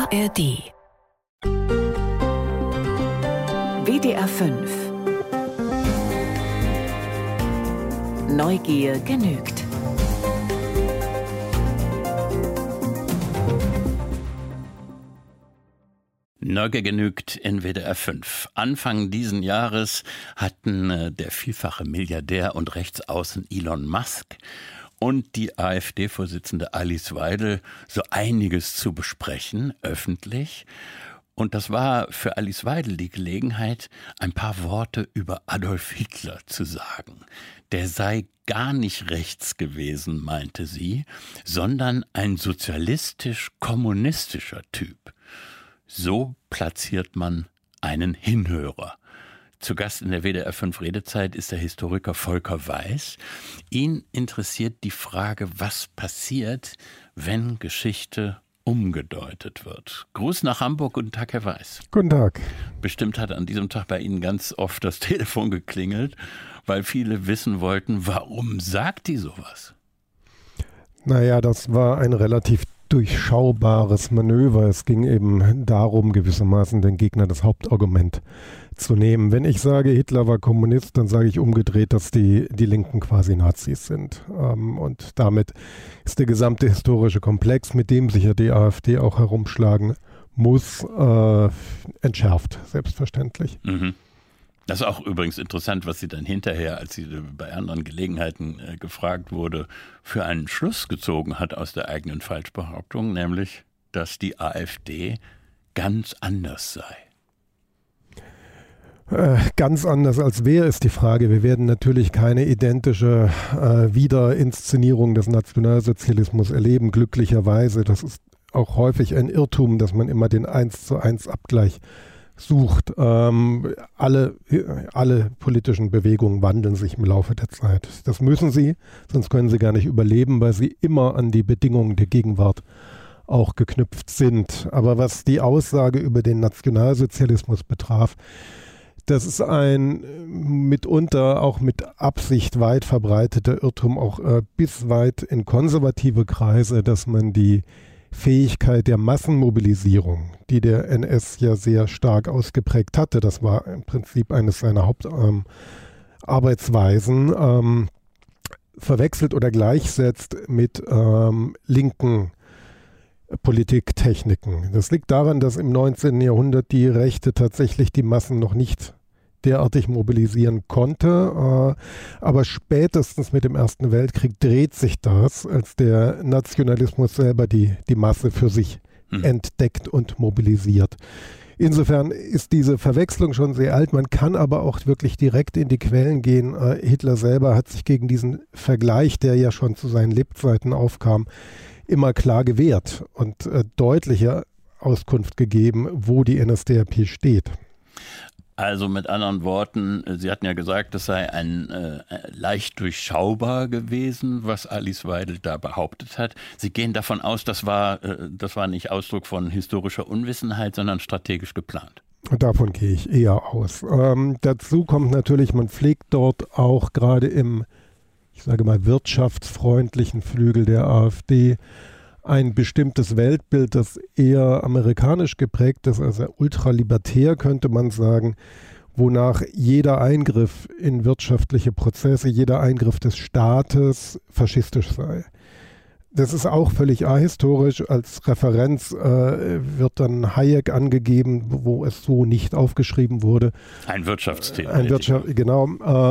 ARD WDR 5 Neugier genügt. Neugier genügt in WDR 5. Anfang diesen Jahres hatten der vielfache Milliardär und Rechtsaußen Elon Musk und die AfD-Vorsitzende Alice Weidel so einiges zu besprechen, öffentlich. Und das war für Alice Weidel die Gelegenheit, ein paar Worte über Adolf Hitler zu sagen. Der sei gar nicht rechts gewesen, meinte sie, sondern ein sozialistisch-kommunistischer Typ. So platziert man einen Hinhörer. Zu Gast in der WDR 5 Redezeit ist der Historiker Volker Weiß. Ihn interessiert die Frage, was passiert, wenn Geschichte umgedeutet wird. Gruß nach Hamburg. Guten Tag, Herr Weiß. Guten Tag. Bestimmt hat an diesem Tag bei Ihnen ganz oft das Telefon geklingelt, weil viele wissen wollten, warum sagt die sowas? Naja, das war ein relativ durchschaubares Manöver. Es ging eben darum, gewissermaßen den Gegner das Hauptargument zu nehmen. Wenn ich sage, Hitler war Kommunist, dann sage ich umgedreht, dass die Linken quasi Nazis sind. Und damit ist der gesamte historische Komplex, mit dem sich ja die AfD auch herumschlagen muss, entschärft, selbstverständlich. Mhm. Das ist auch übrigens interessant, was sie dann hinterher, als sie bei anderen Gelegenheiten gefragt wurde, für einen Schluss gezogen hat aus der eigenen Falschbehauptung, nämlich, dass die AfD ganz anders sei. Ganz anders als wer ist die Frage. Wir werden natürlich keine identische Wiederinszenierung des Nationalsozialismus erleben, glücklicherweise. Das ist auch häufig ein Irrtum, dass man immer den 1:1 Abgleich sucht. Alle politischen Bewegungen wandeln sich im Laufe der Zeit. Das müssen sie, sonst können sie gar nicht überleben, weil sie immer an die Bedingungen der Gegenwart auch geknüpft sind. Aber was die Aussage über den Nationalsozialismus betraf, das ist ein mitunter auch mit Absicht weit verbreiteter Irrtum, auch bis weit in konservative Kreise, dass man die Fähigkeit der Massenmobilisierung, die der NS ja sehr stark ausgeprägt hatte, das war im Prinzip eines seiner Hauptarbeitsweisen, verwechselt oder gleichsetzt mit linken Politiktechniken. Das liegt daran, dass im 19. Jahrhundert die Rechte tatsächlich die Massen noch nicht derartig mobilisieren konnte. Aber spätestens mit dem Ersten Weltkrieg dreht sich das, als der Nationalismus selber die Masse für sich entdeckt und mobilisiert. Insofern ist diese Verwechslung schon sehr alt. Man kann aber auch wirklich direkt in die Quellen gehen. Hitler selber hat sich gegen diesen Vergleich, der ja schon zu seinen Lebzeiten aufkam, immer klar gewehrt und deutliche Auskunft gegeben, wo die NSDAP steht. Also mit anderen Worten, Sie hatten ja gesagt, das sei leicht durchschaubar gewesen, was Alice Weidel da behauptet hat. Sie gehen davon aus, das war nicht Ausdruck von historischer Unwissenheit, sondern strategisch geplant. Davon gehe ich eher aus. Dazu kommt natürlich, man pflegt dort auch gerade im, ich sage mal, wirtschaftsfreundlichen Flügel der AfD ein bestimmtes Weltbild, das eher amerikanisch geprägt ist, also ultralibertär könnte man sagen, wonach jeder Eingriff in wirtschaftliche Prozesse, jeder Eingriff des Staates faschistisch sei. Das ist auch völlig ahistorisch. Als Referenz wird dann Hayek angegeben, wo es so nicht aufgeschrieben wurde. Ein Wirtschaftstheoretiker. Genau.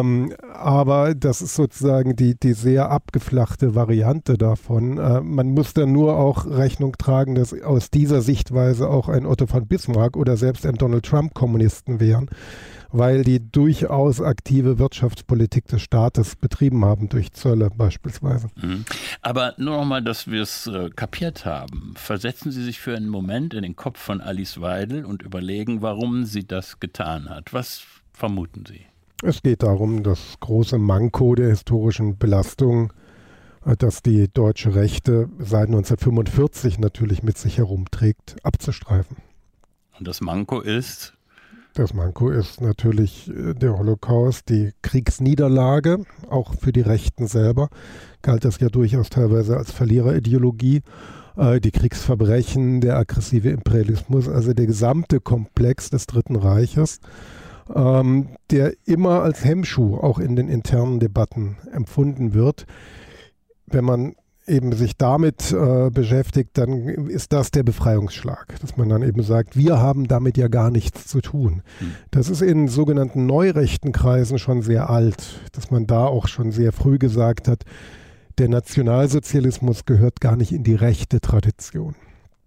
Aber das ist sozusagen die sehr abgeflachte Variante davon. Man muss dann nur auch Rechnung tragen, dass aus dieser Sichtweise auch ein Otto von Bismarck oder selbst ein Donald Trump Kommunisten wären, weil die durchaus aktive Wirtschaftspolitik des Staates betrieben haben, durch Zölle beispielsweise. Aber nur noch mal, dass wir es kapiert haben. Versetzen Sie sich für einen Moment in den Kopf von Alice Weidel und überlegen, warum sie das getan hat. Was vermuten Sie? Es geht darum, das große Manko der historischen Belastung, das die deutsche Rechte seit 1945 natürlich mit sich herumträgt, abzustreifen. Und das Manko ist? Das Manko ist natürlich der Holocaust, die Kriegsniederlage, auch für die Rechten selber galt das ja durchaus teilweise als Verliererideologie. die Kriegsverbrechen, der aggressive Imperialismus, also der gesamte Komplex des Dritten Reiches, der immer als Hemmschuh auch in den internen Debatten empfunden wird. Wenn man eben sich damit beschäftigt, dann ist das der Befreiungsschlag, dass man dann eben sagt, wir haben damit ja gar nichts zu tun. Das ist in sogenannten neurechten Kreisen schon sehr alt, dass man da auch schon sehr früh gesagt hat, der Nationalsozialismus gehört gar nicht in die rechte Tradition.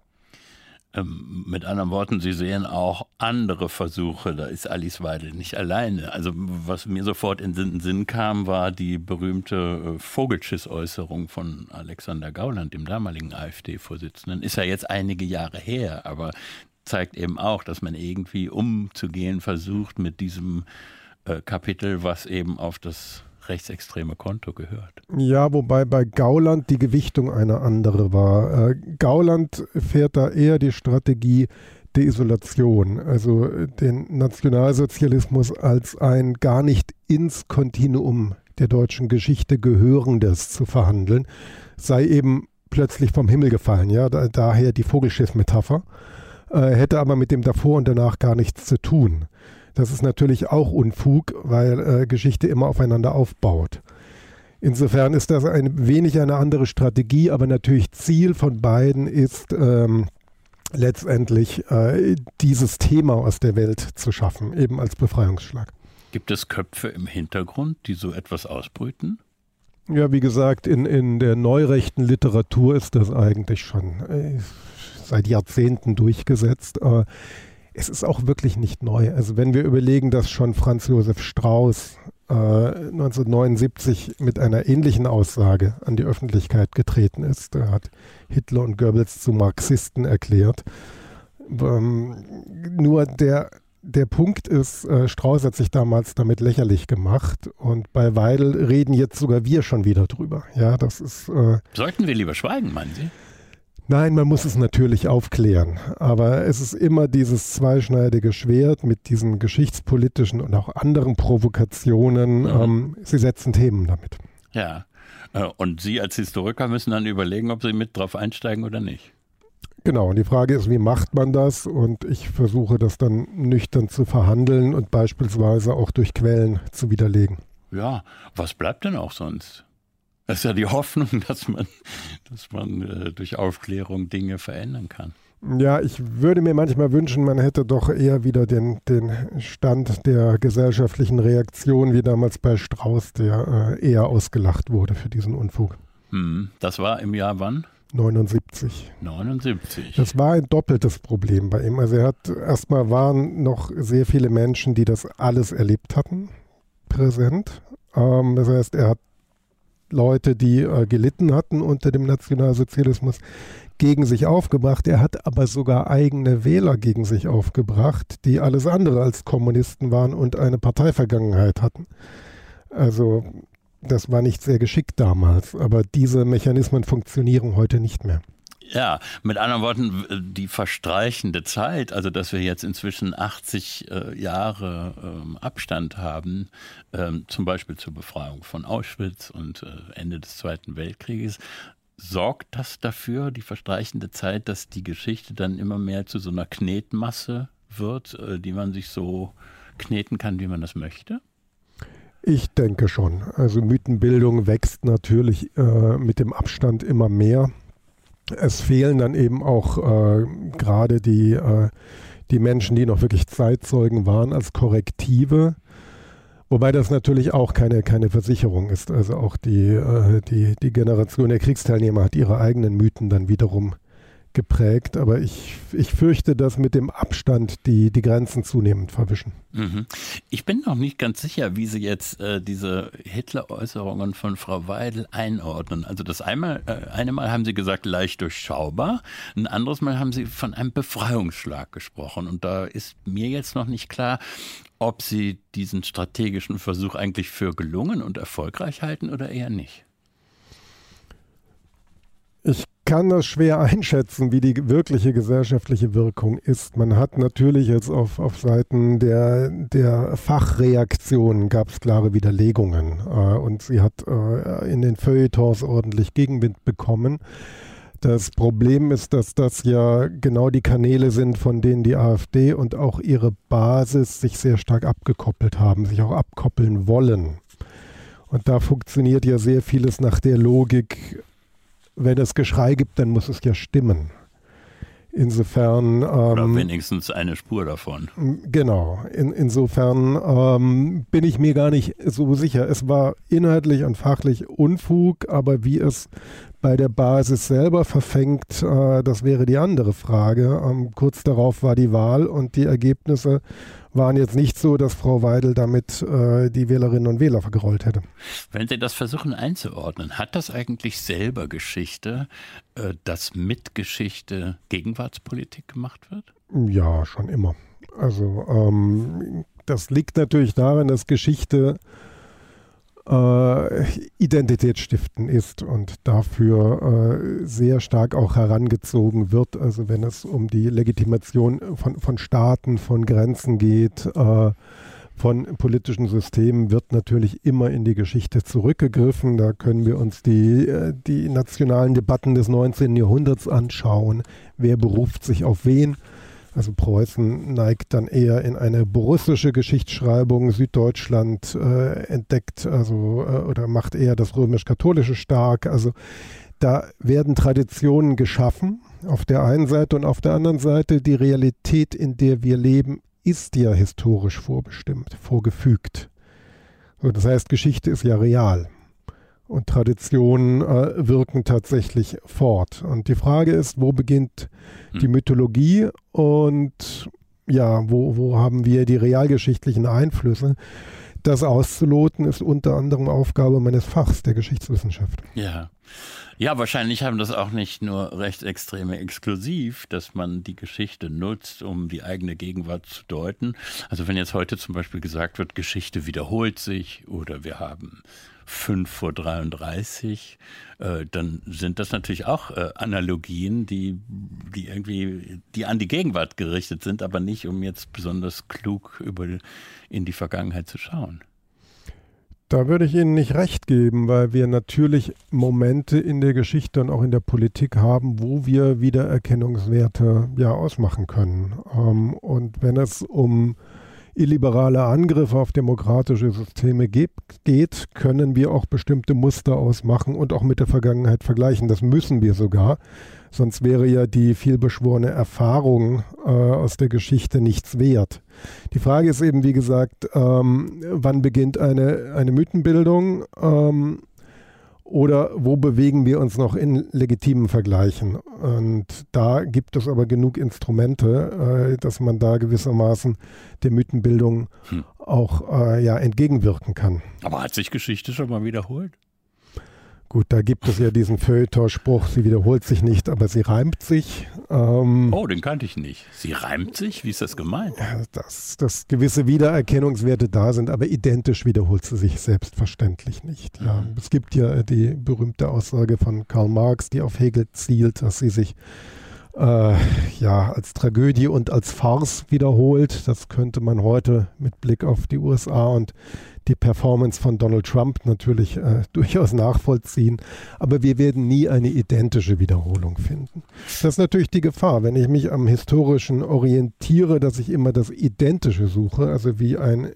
Mit anderen Worten, Sie sehen auch andere Versuche, da ist Alice Weidel nicht alleine. Also was mir sofort in den Sinn kam, war die berühmte Vogelschiss-Äußerung von Alexander Gauland, dem damaligen AfD-Vorsitzenden. Ist ja jetzt einige Jahre her, aber zeigt eben auch, dass man irgendwie umzugehen versucht mit diesem Kapitel, was eben auf das rechtsextreme Konto gehört. Ja, wobei bei Gauland die Gewichtung eine andere war. Gauland fährt da eher die Strategie der Isolation, also den Nationalsozialismus als ein gar nicht ins Kontinuum der deutschen Geschichte gehörendes zu verhandeln, sei eben plötzlich vom Himmel gefallen, ja, daher die Vogelschiss-Metapher, hätte aber mit dem davor und danach gar nichts zu tun. Das ist natürlich auch Unfug, weil Geschichte immer aufeinander aufbaut. Insofern ist das ein wenig eine andere Strategie, aber natürlich Ziel von beiden ist letztendlich dieses Thema aus der Welt zu schaffen, eben als Befreiungsschlag. Gibt es Köpfe im Hintergrund, die so etwas ausbrüten? Ja, wie gesagt, in der neurechten Literatur ist das eigentlich schon seit Jahrzehnten durchgesetzt. Es ist auch wirklich nicht neu. Also wenn wir überlegen, dass schon Franz Josef Strauß 1979 mit einer ähnlichen Aussage an die Öffentlichkeit getreten ist, er hat Hitler und Goebbels zu Marxisten erklärt. Nur der Punkt ist, Strauß hat sich damals damit lächerlich gemacht und bei Weidel reden jetzt sogar wir schon wieder drüber. Ja, das ist. Sollten wir lieber schweigen, meinen Sie? Nein, man muss es natürlich aufklären, aber es ist immer dieses zweischneidige Schwert mit diesen geschichtspolitischen und auch anderen Provokationen. Sie setzen Themen damit. Ja, und Sie als Historiker müssen dann überlegen, ob Sie mit drauf einsteigen oder nicht. Genau, und die Frage ist, wie macht man das? Und ich versuche das dann nüchtern zu verhandeln und beispielsweise auch durch Quellen zu widerlegen. Ja, was bleibt denn auch sonst? Das ist ja die Hoffnung, dass man durch Aufklärung Dinge verändern kann. Ja, ich würde mir manchmal wünschen, man hätte doch eher wieder den Stand der gesellschaftlichen Reaktion wie damals bei Strauß, der eher ausgelacht wurde für diesen Unfug. Das war im Jahr wann? 79. 79. Das war ein doppeltes Problem bei ihm. Also erstmal waren noch sehr viele Menschen, die das alles erlebt hatten, präsent. Das heißt, er hat Leute, die gelitten hatten unter dem Nationalsozialismus, gegen sich aufgebracht. Er hat aber sogar eigene Wähler gegen sich aufgebracht, die alles andere als Kommunisten waren und eine Parteivergangenheit hatten. Also das war nicht sehr geschickt damals, aber diese Mechanismen funktionieren heute nicht mehr. Ja, mit anderen Worten, die verstreichende Zeit, also dass wir jetzt inzwischen 80 Jahre Abstand haben, zum Beispiel zur Befreiung von Auschwitz und Ende des Zweiten Weltkrieges, sorgt das dafür, die verstreichende Zeit, dass die Geschichte dann immer mehr zu so einer Knetmasse wird, die man sich so kneten kann, wie man das möchte? Ich denke schon. Also Mythenbildung wächst natürlich mit dem Abstand immer mehr. Es fehlen dann eben auch gerade die Menschen, die noch wirklich Zeitzeugen waren, als Korrektive. Wobei das natürlich auch keine Versicherung ist. Also auch die Generation der Kriegsteilnehmer hat ihre eigenen Mythen dann wiederum geprägt. Aber ich fürchte, dass mit dem Abstand die Grenzen zunehmend verwischen. Ich bin noch nicht ganz sicher, wie Sie jetzt diese Hitler-Äußerungen von Frau Weidel einordnen. Also das eine Mal haben Sie gesagt, leicht durchschaubar. Ein anderes Mal haben Sie von einem Befreiungsschlag gesprochen. Und da ist mir jetzt noch nicht klar, ob Sie diesen strategischen Versuch eigentlich für gelungen und erfolgreich halten oder eher nicht. Ich kann das schwer einschätzen, wie die wirkliche gesellschaftliche Wirkung ist. Man hat natürlich jetzt auf Seiten der Fachreaktionen gab es klare Widerlegungen und sie hat in den Feuilletons ordentlich Gegenwind bekommen. Das Problem ist, dass das ja genau die Kanäle sind, von denen die AfD und auch ihre Basis sich sehr stark abgekoppelt haben, sich auch abkoppeln wollen. Und da funktioniert ja sehr vieles nach der Logik, wenn es Geschrei gibt, dann muss es ja stimmen. Insofern... Oder wenigstens eine Spur davon. Genau. Insofern bin ich mir gar nicht so sicher. Es war inhaltlich und fachlich Unfug, aber wie es bei der Basis selber verfängt, das wäre die andere Frage. Kurz darauf war die Wahl und die Ergebnisse waren jetzt nicht so, dass Frau Weidel damit die Wählerinnen und Wähler vergrollt hätte. Wenn Sie das versuchen einzuordnen, hat das eigentlich selber Geschichte, dass mit Geschichte Gegenwartspolitik gemacht wird? Ja, schon immer. Also das liegt natürlich daran, dass Geschichte Identitätsstiften ist und dafür sehr stark auch herangezogen wird. Also wenn es um die Legitimation von Staaten, von Grenzen geht, von politischen Systemen, wird natürlich immer in die Geschichte zurückgegriffen. Da können wir uns die nationalen Debatten des 19. Jahrhunderts anschauen. Wer beruft sich auf wen? Also Preußen neigt dann eher in eine borussische Geschichtsschreibung. Süddeutschland entdeckt oder macht eher das römisch-katholische stark. Also da werden Traditionen geschaffen auf der einen Seite und auf der anderen Seite die Realität, in der wir leben, ist ja historisch vorbestimmt, vorgefügt. So, das heißt, Geschichte ist ja real. Und Traditionen wirken tatsächlich fort. Und die Frage ist, wo beginnt die Mythologie und ja, wo haben wir die realgeschichtlichen Einflüsse? Das auszuloten ist unter anderem Aufgabe meines Fachs, der Geschichtswissenschaft. Ja. Ja, wahrscheinlich haben das auch nicht nur Rechtsextreme exklusiv, dass man die Geschichte nutzt, um die eigene Gegenwart zu deuten. Also wenn jetzt heute zum Beispiel gesagt wird, Geschichte wiederholt sich oder wir haben 5:33, dann sind das natürlich auch Analogien, die irgendwie an die Gegenwart gerichtet sind, aber nicht, um jetzt besonders klug in die Vergangenheit zu schauen. Da würde ich Ihnen nicht recht geben, weil wir natürlich Momente in der Geschichte und auch in der Politik haben, wo wir Wiedererkennungswerte ausmachen können. Und wenn es um illiberale Angriffe auf demokratische Systeme geht, können wir auch bestimmte Muster ausmachen und auch mit der Vergangenheit vergleichen. Das müssen wir sogar. Sonst wäre ja die vielbeschworene Erfahrung aus der Geschichte nichts wert. Die Frage ist eben, wie gesagt, wann beginnt eine Mythenbildung oder wo bewegen wir uns noch in legitimen Vergleichen? Und da gibt es aber genug Instrumente, dass man da gewissermaßen der Mythenbildung auch entgegenwirken kann. Aber hat sich Geschichte schon mal wiederholt? Gut, da gibt es ja diesen Feuilleton-Spruch, sie wiederholt sich nicht, aber sie reimt sich. Den kannte ich nicht. Sie reimt sich? Wie ist das gemeint? Dass gewisse Wiedererkennungswerte da sind, aber identisch wiederholt sie sich selbstverständlich nicht. Ja. Es gibt ja die berühmte Aussage von Karl Marx, die auf Hegel zielt, dass sie sich als Tragödie und als Farce wiederholt. Das könnte man heute mit Blick auf die USA und die Performance von Donald Trump natürlich durchaus nachvollziehen. Aber wir werden nie eine identische Wiederholung finden. Das ist natürlich die Gefahr, wenn ich mich am Historischen orientiere, dass ich immer das Identische suche, also wie ein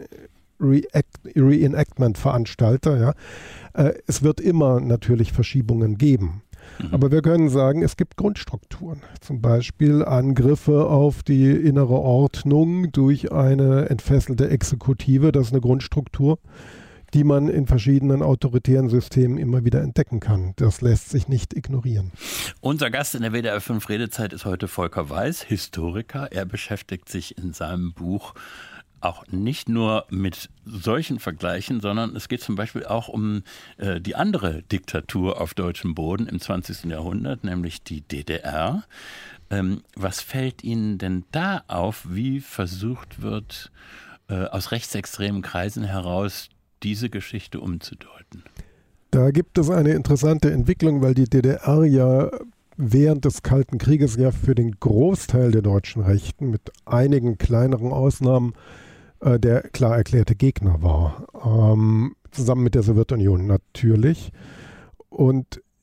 Reenactment-Veranstalter. Ja. Es wird immer natürlich Verschiebungen geben. Aber wir können sagen, es gibt Grundstrukturen. Zum Beispiel Angriffe auf die innere Ordnung durch eine entfesselte Exekutive. Das ist eine Grundstruktur, die man in verschiedenen autoritären Systemen immer wieder entdecken kann. Das lässt sich nicht ignorieren. Unser Gast in der WDR 5 Redezeit ist heute Volker Weiß, Historiker. Er beschäftigt sich in seinem Buch auch nicht nur mit solchen Vergleichen, sondern es geht zum Beispiel auch um die andere Diktatur auf deutschem Boden im 20. Jahrhundert, nämlich die DDR. Was fällt Ihnen denn da auf, wie versucht wird, aus rechtsextremen Kreisen heraus diese Geschichte umzudeuten? Da gibt es eine interessante Entwicklung, weil die DDR ja während des Kalten Krieges ja für den Großteil der deutschen Rechten mit einigen kleineren Ausnahmen der klar erklärte Gegner war. Zusammen mit der Sowjetunion natürlich. Und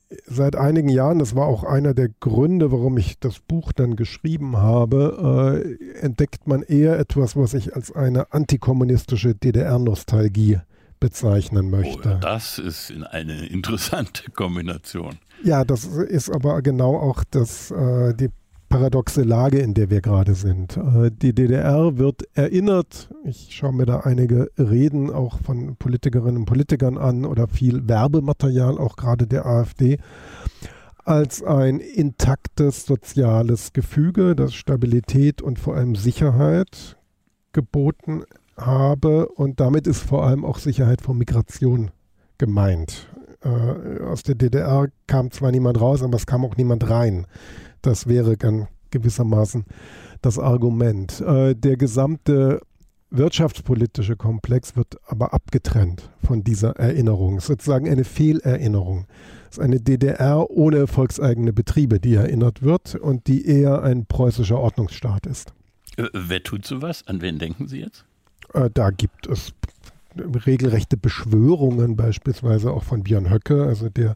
seit einigen Jahren, das war auch einer der Gründe, warum ich das Buch dann geschrieben habe, entdeckt man eher etwas, was ich als eine antikommunistische DDR-Nostalgie bezeichnen möchte. Oh, das ist eine interessante Kombination. Ja, das ist aber genau auch die paradoxe Lage, in der wir gerade sind. Die DDR wird erinnert, ich schaue mir da einige Reden auch von Politikerinnen und Politikern an oder viel Werbematerial, auch gerade der AfD, als ein intaktes soziales Gefüge, das Stabilität und vor allem Sicherheit geboten habe, und damit ist vor allem auch Sicherheit vor Migration gemeint. Aus der DDR kam zwar niemand raus, aber es kam auch niemand rein. Das wäre dann gewissermaßen das Argument. Der gesamte wirtschaftspolitische Komplex wird aber abgetrennt von dieser Erinnerung. Es ist sozusagen eine Fehlerinnerung. Es ist eine DDR ohne volkseigene Betriebe, die erinnert wird und die eher ein preußischer Ordnungsstaat ist. Wer tut sowas? An wen denken Sie jetzt? Da gibt es regelrechte Beschwörungen, beispielsweise auch von Björn Höcke, also der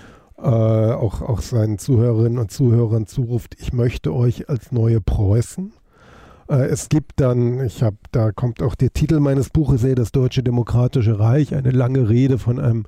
auch seinen Zuhörerinnen und Zuhörern zuruft, ich möchte euch als neue Preußen. Es gibt dann, da kommt auch der Titel meines Buches her, das Deutsche Demokratische Reich, eine lange Rede von einem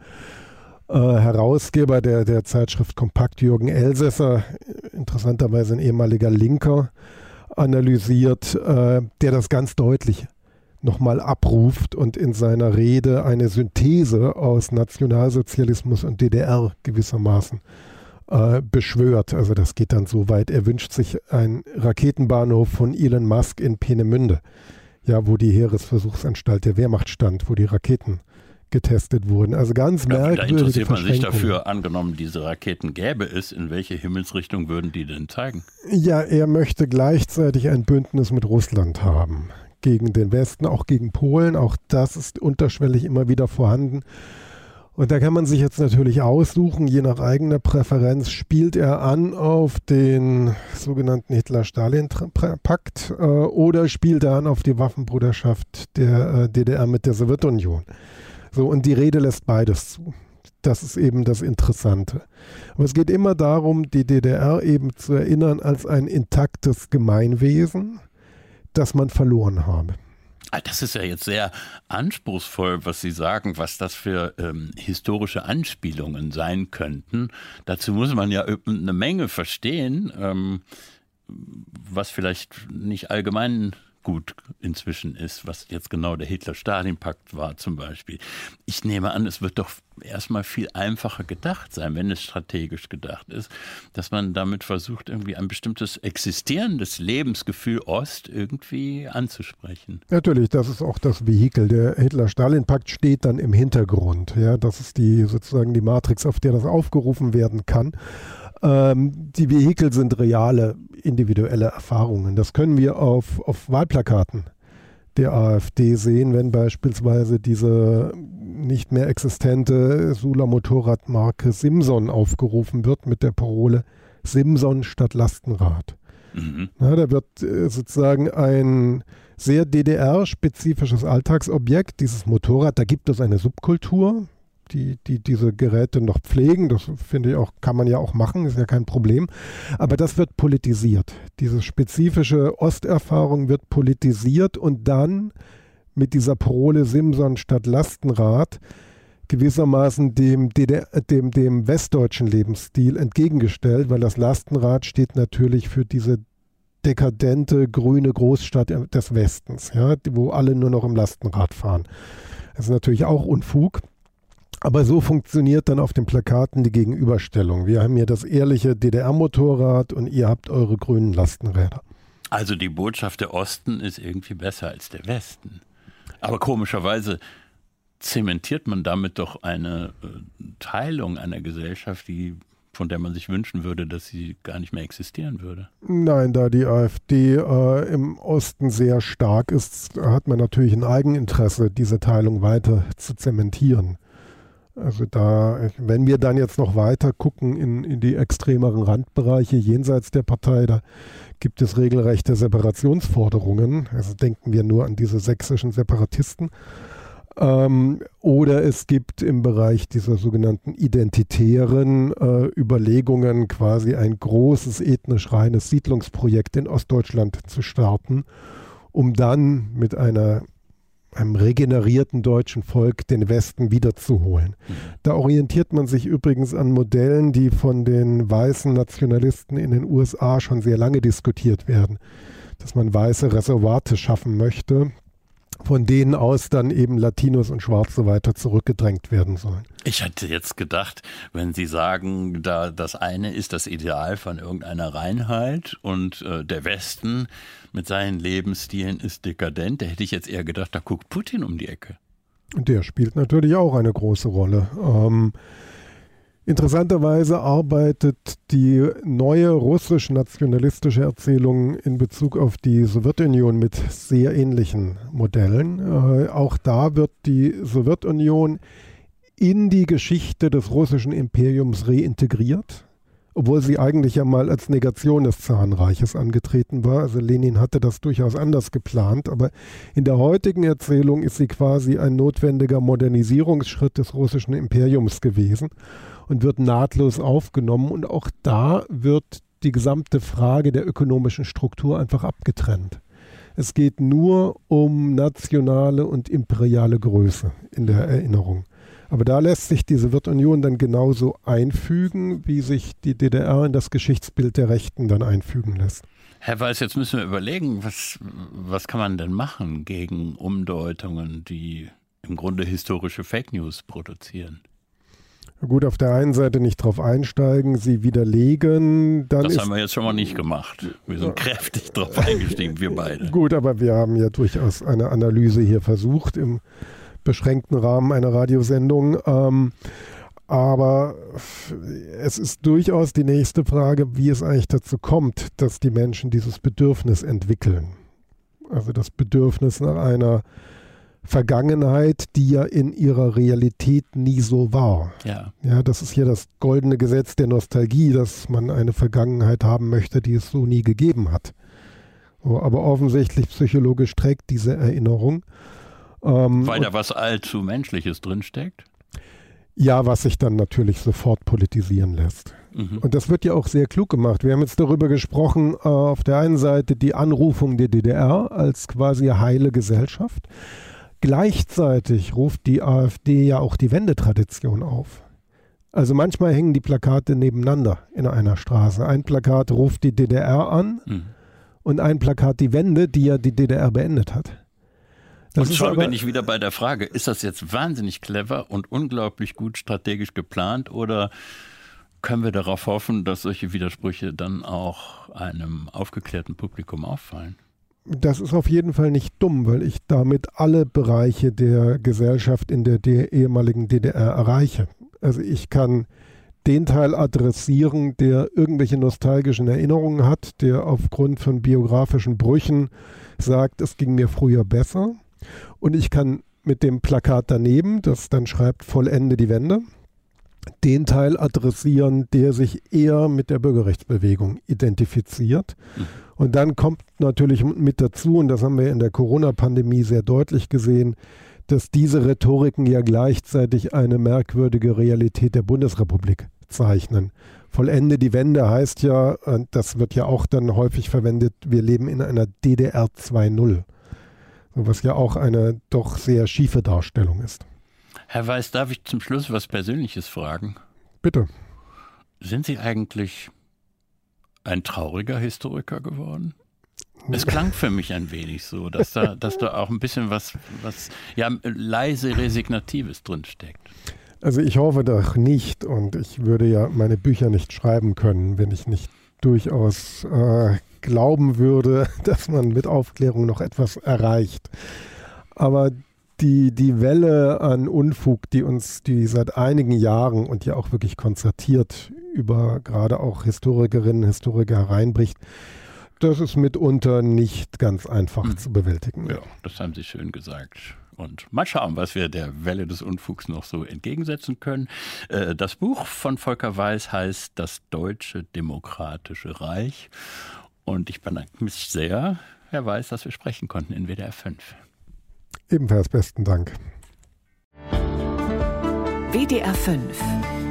Herausgeber der Zeitschrift Kompakt, Jürgen Elsässer, interessanterweise ein ehemaliger Linker, analysiert, der das ganz deutlich nochmal abruft und in seiner Rede eine Synthese aus Nationalsozialismus und DDR gewissermaßen beschwört. Also das geht dann so weit, er wünscht sich einen Raketenbahnhof von Elon Musk in Peenemünde, ja, wo die Heeresversuchsanstalt der Wehrmacht stand, wo die Raketen getestet wurden. Also ganz merkwürdige Da interessiert man sich dafür, angenommen diese Raketen gäbe es, in welche Himmelsrichtung würden die denn zeigen? Ja, er möchte gleichzeitig ein Bündnis mit Russland haben. Gegen den Westen, auch gegen Polen, auch das ist unterschwellig immer wieder vorhanden. Und da kann man sich jetzt natürlich aussuchen, je nach eigener Präferenz, spielt er an auf den sogenannten Hitler-Stalin-Pakt oder spielt er an auf die Waffenbruderschaft der DDR mit der Sowjetunion. So, und die Rede lässt beides zu. Das ist eben das Interessante. Aber es geht immer darum, die DDR eben zu erinnern als ein intaktes Gemeinwesen, das man verloren habe. Das ist ja jetzt sehr anspruchsvoll, was Sie sagen, was das für historische Anspielungen sein könnten. Dazu muss man ja eine Menge verstehen, was vielleicht nicht allgemein gut inzwischen ist, was jetzt genau der Hitler-Stalin-Pakt war zum Beispiel. Ich nehme an, es wird doch erstmal viel einfacher gedacht sein, wenn es strategisch gedacht ist, dass man damit versucht, irgendwie ein bestimmtes existierendes Lebensgefühl Ost irgendwie anzusprechen. Natürlich, das ist auch das Vehikel. Der Hitler-Stalin-Pakt steht dann im Hintergrund. Ja, das ist sozusagen die Matrix, auf der das aufgerufen werden kann. Die Vehikel sind reale, individuelle Erfahrungen. Das können wir auf Wahlplakaten der AfD sehen, wenn beispielsweise diese nicht mehr existente Sula-Motorradmarke Simson aufgerufen wird mit der Parole Simson statt Lastenrad. Mhm. Na, da wird sozusagen ein sehr DDR-spezifisches Alltagsobjekt, dieses Motorrad, da gibt es eine Subkultur, die diese Geräte noch pflegen, das finde ich auch, kann man ja auch machen, ist ja kein Problem, aber das wird politisiert. Diese spezifische Osterfahrung wird politisiert und dann mit dieser Parole Simson statt Lastenrad gewissermaßen dem westdeutschen Lebensstil entgegengestellt, weil das Lastenrad steht natürlich für diese dekadente grüne Großstadt des Westens, ja, wo alle nur noch im Lastenrad fahren. Das ist natürlich auch Unfug. Aber so funktioniert dann auf den Plakaten die Gegenüberstellung. Wir haben hier das ehrliche DDR-Motorrad und ihr habt eure grünen Lastenräder. Also die Botschaft der Osten ist irgendwie besser als der Westen. Aber komischerweise zementiert man damit doch eine Teilung einer Gesellschaft, von der man sich wünschen würde, dass sie gar nicht mehr existieren würde. Nein, da die AfD im Osten sehr stark ist, hat man natürlich ein Eigeninteresse, diese Teilung weiter zu zementieren. Also wenn wir dann jetzt noch weiter gucken in die extremeren Randbereiche jenseits der Partei, da gibt es regelrechte Separationsforderungen. Also denken wir nur an diese sächsischen Separatisten. Oder es gibt im Bereich dieser sogenannten identitären Überlegungen quasi ein großes ethnisch reines Siedlungsprojekt in Ostdeutschland zu starten, um dann mit einem regenerierten deutschen Volk den Westen wiederzuholen. Da orientiert man sich übrigens an Modellen, die von den weißen Nationalisten in den USA schon sehr lange diskutiert werden, dass man weiße Reservate schaffen möchte, von denen aus dann eben Latinos und Schwarze weiter zurückgedrängt werden sollen. Ich hätte jetzt gedacht, wenn Sie sagen, da das eine ist das Ideal von irgendeiner Reinheit und der Westen mit seinen Lebensstilen ist dekadent, da hätte ich jetzt eher gedacht, da guckt Putin um die Ecke. Und der spielt natürlich auch eine große Rolle. Interessanterweise arbeitet die neue russisch-nationalistische Erzählung in Bezug auf die Sowjetunion mit sehr ähnlichen Modellen. Auch da wird die Sowjetunion in die Geschichte des russischen Imperiums reintegriert, obwohl sie eigentlich ja mal als Negation des Zarenreiches angetreten war. Also Lenin hatte das durchaus anders geplant, aber in der heutigen Erzählung ist sie quasi ein notwendiger Modernisierungsschritt des russischen Imperiums gewesen und wird nahtlos aufgenommen. Und auch da wird die gesamte Frage der ökonomischen Struktur einfach abgetrennt. Es geht nur um nationale und imperiale Größe in der Erinnerung. Aber da lässt sich die Sowjetunion dann genauso einfügen, wie sich die DDR in das Geschichtsbild der Rechten dann einfügen lässt. Herr Weiß, jetzt müssen wir überlegen, was kann man denn machen gegen Umdeutungen, die im Grunde historische Fake News produzieren? Gut, auf der einen Seite nicht drauf einsteigen, sie widerlegen. Das haben wir jetzt schon mal nicht gemacht. Wir sind kräftig drauf eingestiegen, wir beide. Gut, aber wir haben ja durchaus eine Analyse hier versucht im beschränkten Rahmen einer Radiosendung. Aber es ist durchaus die nächste Frage, wie es eigentlich dazu kommt, dass die Menschen dieses Bedürfnis entwickeln. Also das Bedürfnis nach einer Vergangenheit, die ja in ihrer Realität nie so war. Ja, das ist hier das goldene Gesetz der Nostalgie, dass man eine Vergangenheit haben möchte, die es so nie gegeben hat. Aber offensichtlich psychologisch trägt diese Erinnerung. Weil da was allzu Menschliches drinsteckt? Ja, was sich dann natürlich sofort politisieren lässt. Und das wird ja auch sehr klug gemacht. Wir haben jetzt darüber gesprochen, auf der einen Seite die Anrufung der DDR als quasi heile Gesellschaft. Gleichzeitig ruft die AfD ja auch die Wendetradition auf. Also manchmal hängen die Plakate nebeneinander in einer Straße. Ein Plakat ruft die DDR an und ein Plakat die Wende, die ja die DDR beendet hat. Das und schon bin ich wieder bei der Frage, ist das jetzt wahnsinnig clever und unglaublich gut strategisch geplant oder können wir darauf hoffen, dass solche Widersprüche dann auch einem aufgeklärten Publikum auffallen? Das ist auf jeden Fall nicht dumm, weil ich damit alle Bereiche der Gesellschaft in der ehemaligen DDR erreiche. Also ich kann den Teil adressieren, der irgendwelche nostalgischen Erinnerungen hat, der aufgrund von biografischen Brüchen sagt, es ging mir früher besser. Und ich kann mit dem Plakat daneben, das dann schreibt, vollende die Wende, den Teil adressieren, der sich eher mit der Bürgerrechtsbewegung identifiziert. Und dann kommt natürlich mit dazu, und das haben wir in der Corona-Pandemie sehr deutlich gesehen, dass diese Rhetoriken ja gleichzeitig eine merkwürdige Realität der Bundesrepublik zeichnen. Vollende die Wende heißt ja, das wird ja auch dann häufig verwendet, wir leben in einer DDR 2.0. Was ja auch eine doch sehr schiefe Darstellung ist. Herr Weiß, darf ich zum Schluss was Persönliches fragen? Bitte. Sind Sie eigentlich ein trauriger Historiker geworden? Es klang für mich ein wenig so, dass da auch ein bisschen was ja, leise Resignatives drinsteckt. Also ich hoffe doch nicht und ich würde ja meine Bücher nicht schreiben können, wenn ich nicht durchaus glauben würde, dass man mit Aufklärung noch etwas erreicht. Aber die Welle an Unfug, die seit einigen Jahren und ja auch wirklich konzertiert über gerade auch Historikerinnen und Historiker hereinbricht, das ist mitunter nicht ganz einfach zu bewältigen. Ja, das haben Sie schön gesagt. Und mal schauen, was wir der Welle des Unfugs noch so entgegensetzen können. Das Buch von Volker Weiß heißt Das Deutsche Demokratische Reich. Und ich bedanke mich sehr, Herr Weiß, dass wir sprechen konnten in WDR 5. Ebenfalls besten Dank. WDR 5